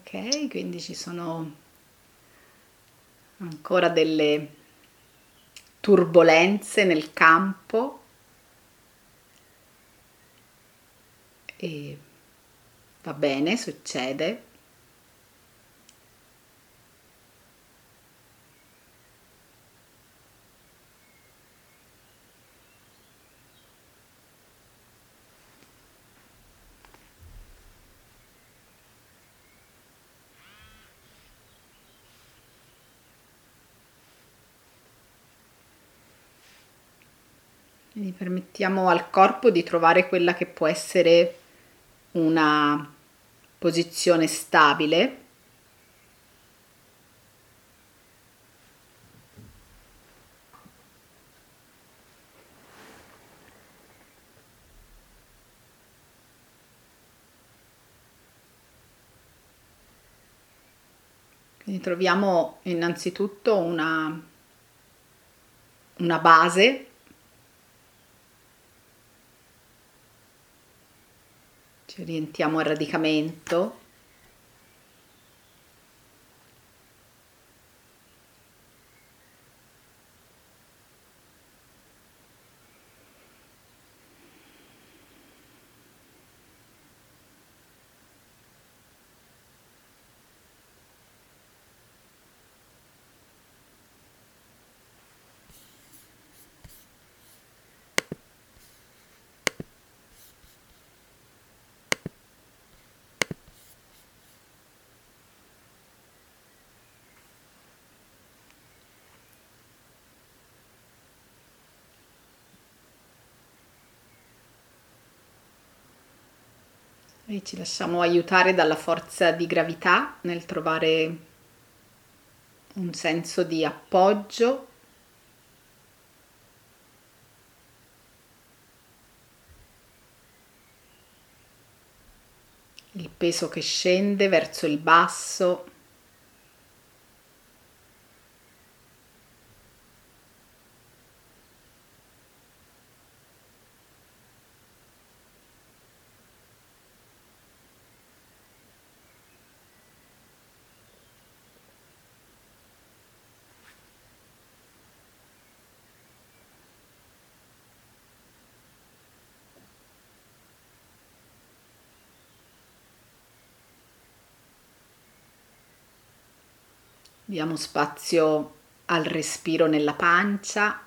Ok, quindi ci sono ancora delle turbolenze nel campo e va bene, succede. Quindi permettiamo al corpo di trovare quella che può essere una posizione stabile. Quindi troviamo innanzitutto una base, ci orientiamo al radicamento. E ci lasciamo aiutare dalla forza di gravità nel trovare un senso di appoggio. Il peso che scende verso il basso. Diamo spazio al respiro nella pancia.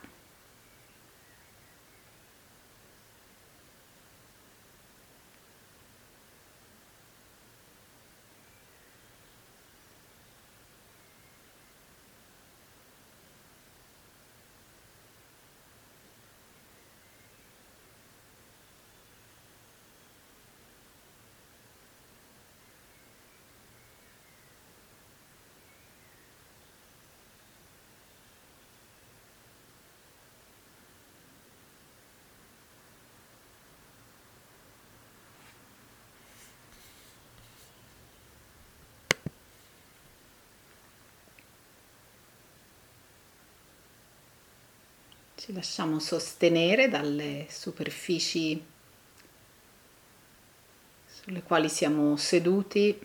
Ci lasciamo sostenere dalle superfici sulle quali siamo seduti.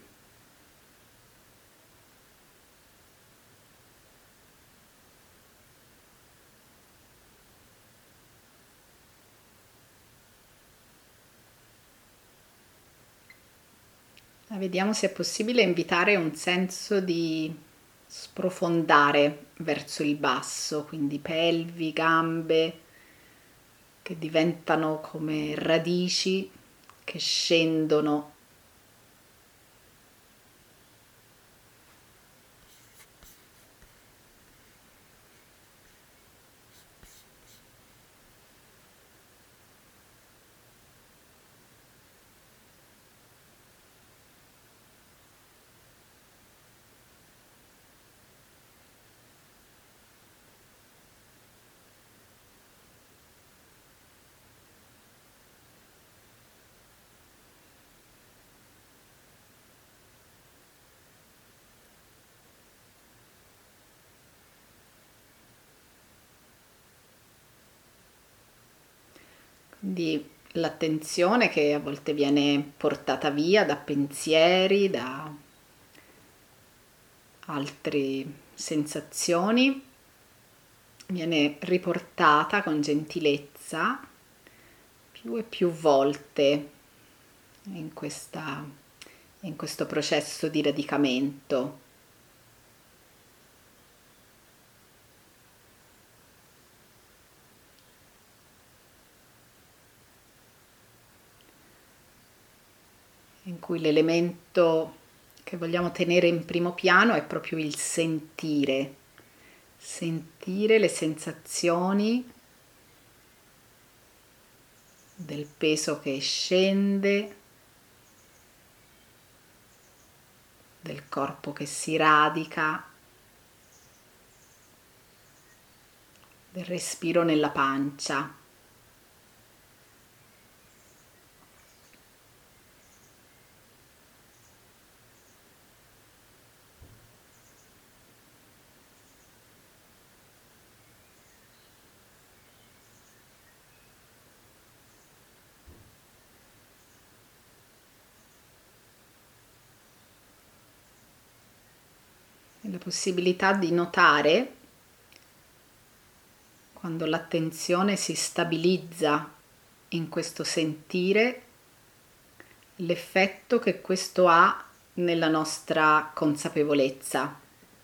Vediamo se è possibile invitare un senso di sprofondare verso il basso, quindi pelvi, gambe che diventano come radici che scendono. Quindi l'attenzione che a volte viene portata via da pensieri, da altre sensazioni, viene riportata con gentilezza più e più volte in questo processo di radicamento. In cui l'elemento che vogliamo tenere in primo piano è proprio il sentire le sensazioni del peso che scende, del corpo che si radica, del respiro nella pancia. E la possibilità di notare quando l'attenzione si stabilizza in questo sentire, l'effetto che questo ha nella nostra consapevolezza.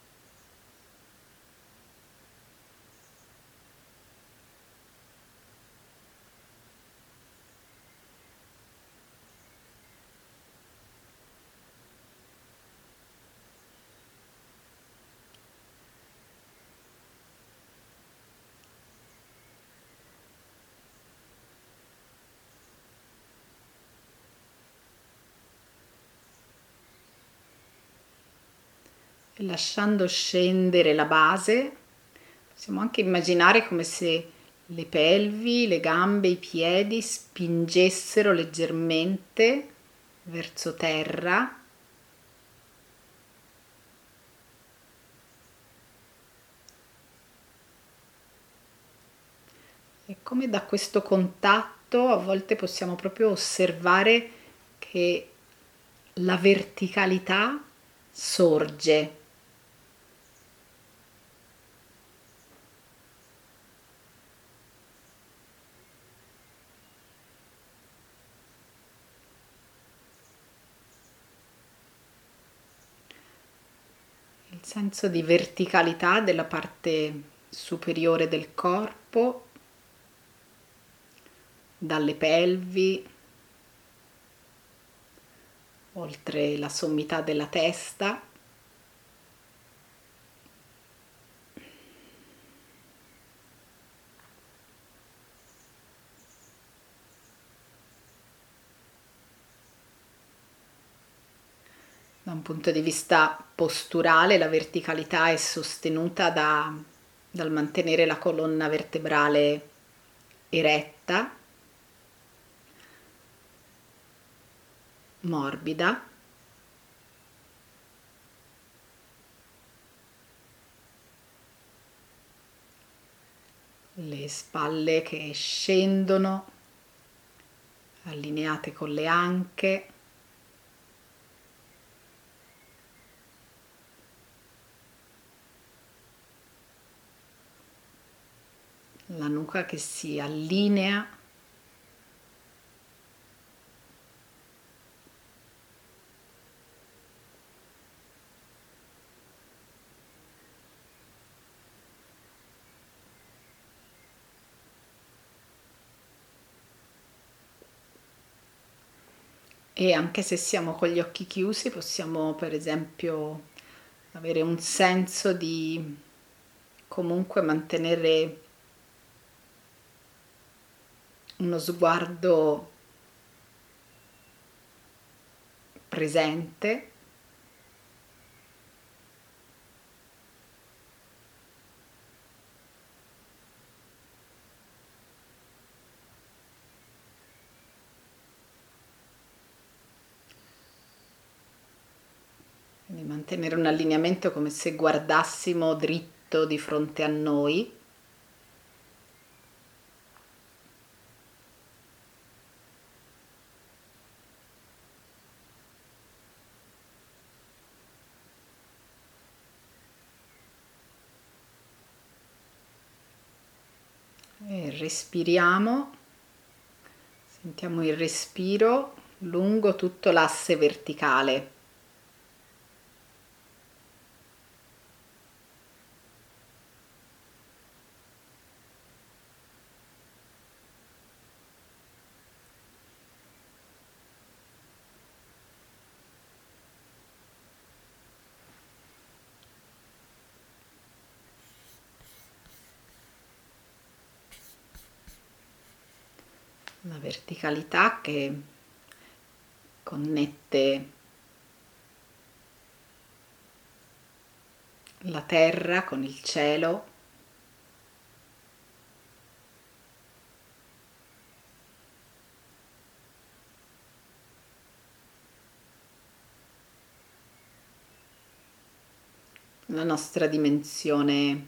E lasciando scendere la base, possiamo anche immaginare come se le pelvi, le gambe, i piedi spingessero leggermente verso terra. E come da questo contatto a volte possiamo proprio osservare che la verticalità sorge. Il senso di verticalità della parte superiore del corpo, dalle pelvi, oltre la sommità della testa. Da un punto di vista posturale, la verticalità è sostenuta dal mantenere la colonna vertebrale eretta, morbida, le spalle che scendono, allineate con le anche, la nuca che si allinea, e anche se siamo con gli occhi chiusi possiamo per esempio avere un senso di comunque mantenere uno sguardo presente, quindi mantenere un allineamento come se guardassimo dritto di fronte a noi. respiriamo, sentiamo il respiro lungo tutto l'asse verticale. La verticalità che connette la terra con il cielo, la nostra dimensione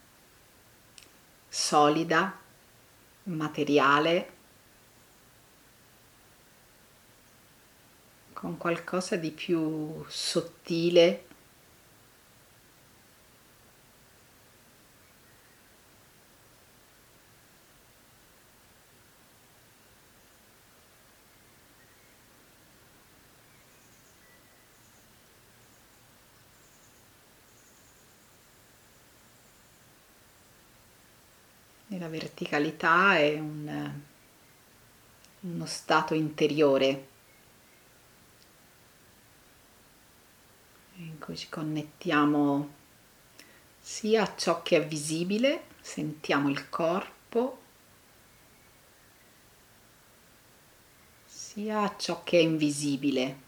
solida, materiale, con qualcosa di più sottile, e la verticalità è uno stato interiore in cui ci connettiamo sia a ciò che è visibile, sentiamo il corpo, sia a ciò che è invisibile,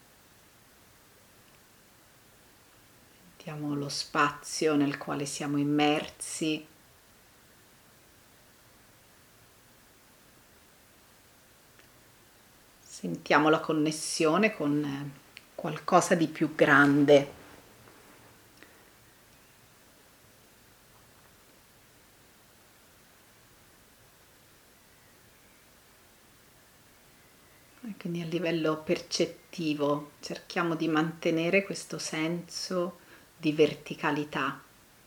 sentiamo lo spazio nel quale siamo immersi. Sentiamo la connessione con qualcosa di più grande. E quindi a livello percettivo cerchiamo di mantenere questo senso di verticalità.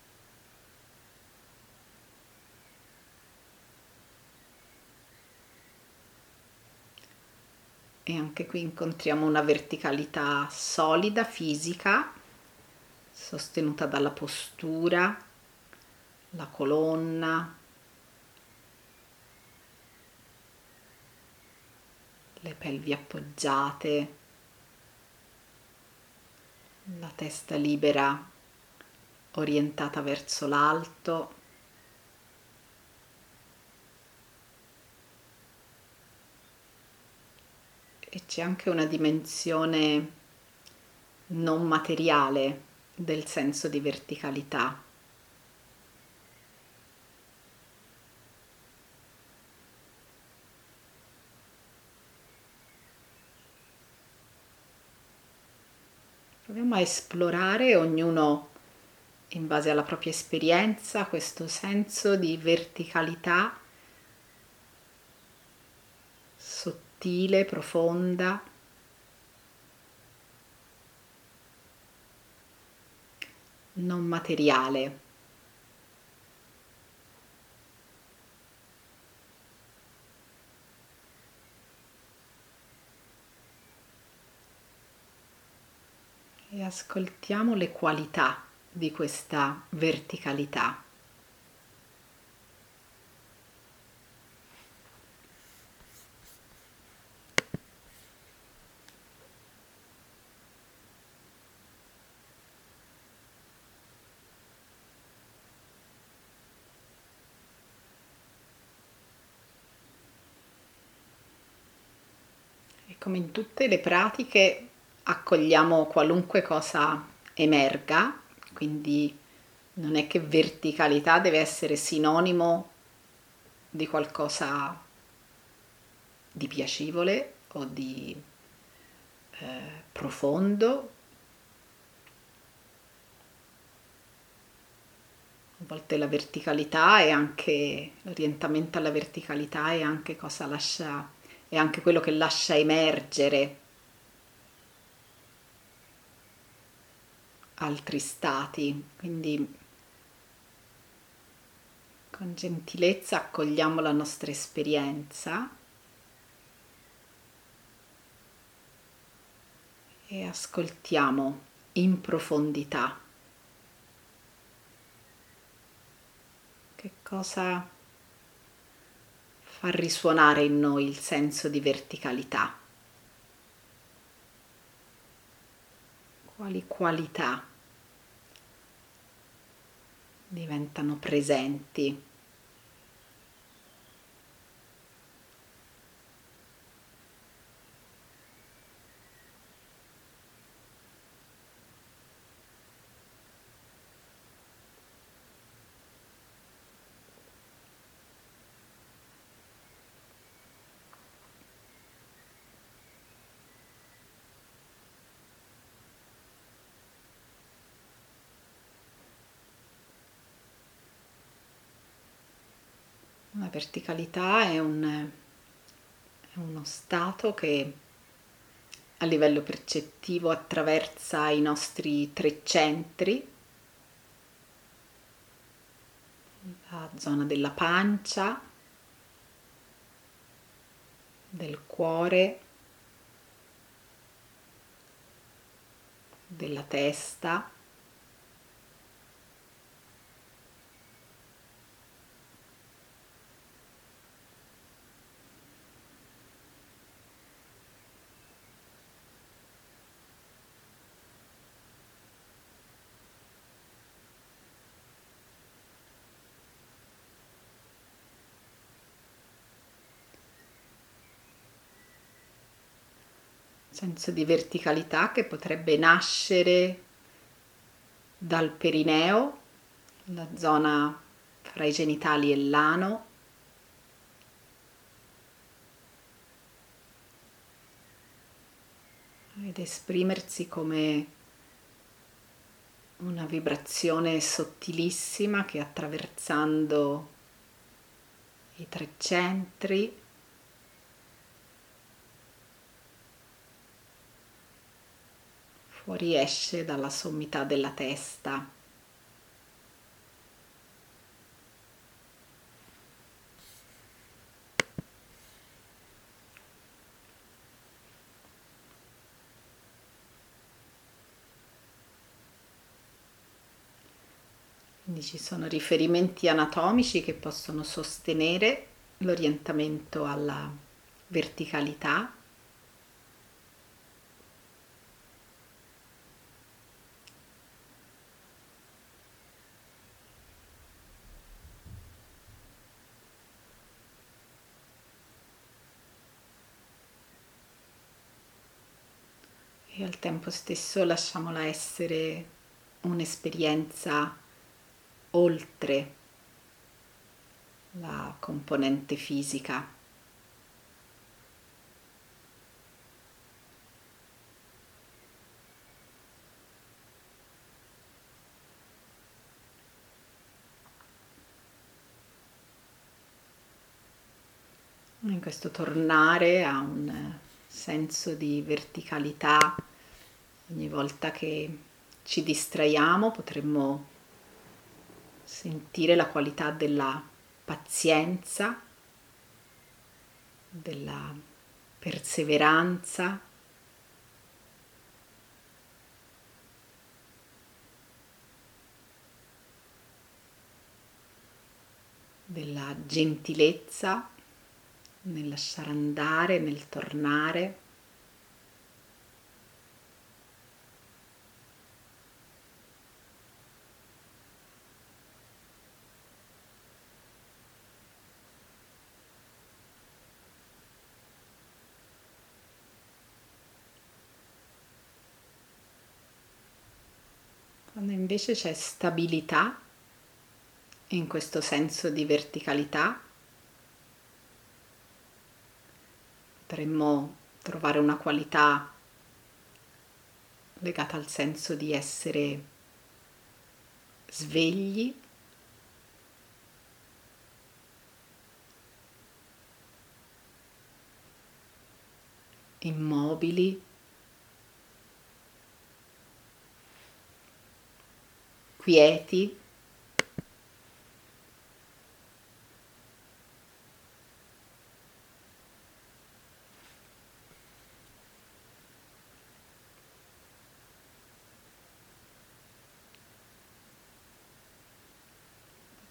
E anche qui incontriamo una verticalità solida, fisica, sostenuta dalla postura, la colonna, le pelvi appoggiate, la testa libera orientata verso l'alto. E c'è anche una dimensione non materiale del senso di verticalità. Proviamo a esplorare, ognuno in base alla propria esperienza, questo senso di verticalità sottile, profonda, non materiale. E ascoltiamo le qualità di questa verticalità. E come in tutte le pratiche accogliamo qualunque cosa emerga, quindi non è che verticalità deve essere sinonimo di qualcosa di piacevole o di profondo. A volte la verticalità è anche l'orientamento alla verticalità è anche cosa lascia, è anche quello che lascia emergere altri stati, quindi Con gentilezza accogliamo la nostra esperienza e ascoltiamo in profondità. Che cosa fa risuonare in noi il senso di verticalità? Quali qualità diventano presenti? La verticalità è uno stato che a livello percettivo attraversa i nostri tre centri, la zona della pancia, del cuore, della testa senso di verticalità che potrebbe nascere dal perineo, la zona fra i genitali e l'ano, ed esprimersi come una vibrazione sottilissima che attraversando i tre centri fuoriesce dalla sommità della testa. Quindi ci sono riferimenti anatomici che possono sostenere l'orientamento alla verticalità. E al tempo stesso lasciamola essere un'esperienza oltre la componente fisica. In questo tornare a un senso di verticalità, ogni volta che ci distraiamo potremmo sentire la qualità della pazienza, della perseveranza, della gentilezza nel lasciare andare, nel tornare. Quando invece c'è stabilità in questo senso di verticalità, potremmo trovare una qualità legata al senso di essere svegli, immobili, quieti,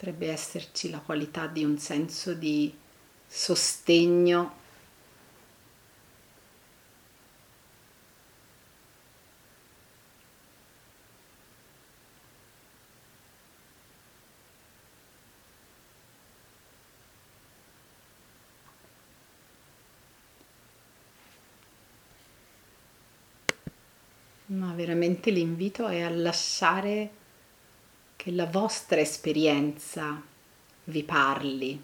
potrebbe esserci la qualità di un senso di sostegno ma veramente l'invito è a lasciare che la vostra esperienza vi parli.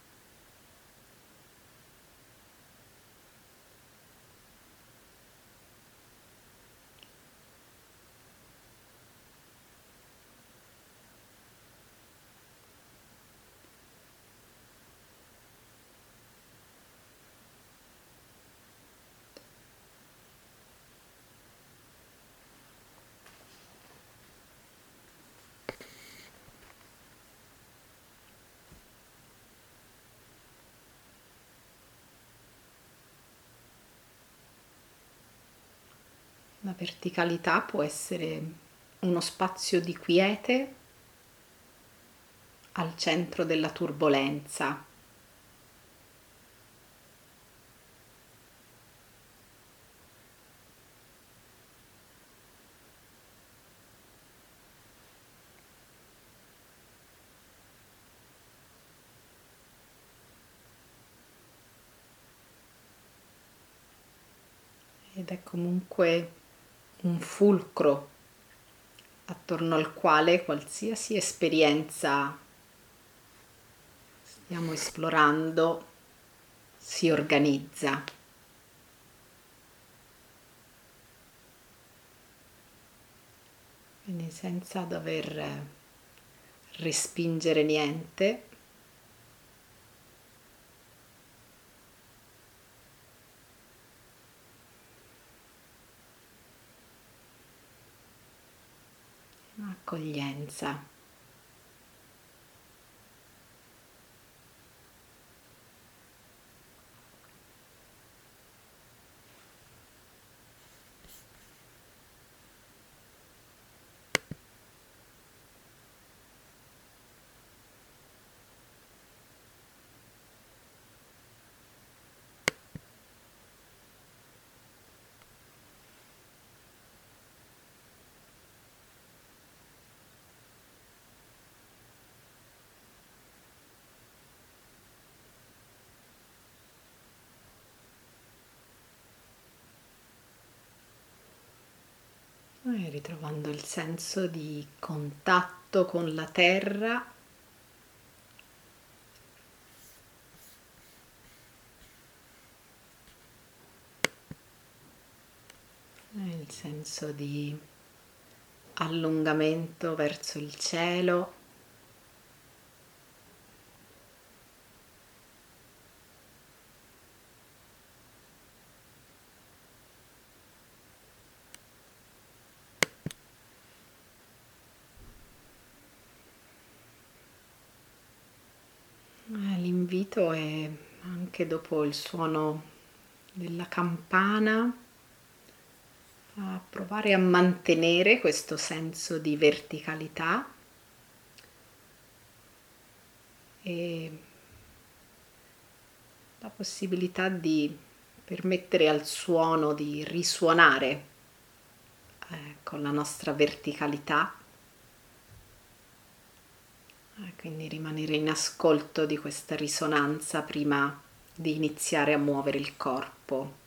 La verticalità può essere uno spazio di quiete al centro della turbolenza. Ed è comunque un fulcro attorno al quale qualsiasi esperienza stiamo esplorando si organizza. Quindi senza dover respingere niente, accoglienza. E ritrovando il senso di contatto con la terra, il senso di allungamento verso il cielo. L'invito è anche dopo il suono della campana a provare a mantenere questo senso di verticalità e la possibilità di permettere al suono di risuonare con la nostra verticalità, quindi rimanere in ascolto di questa risonanza prima di iniziare a muovere il corpo.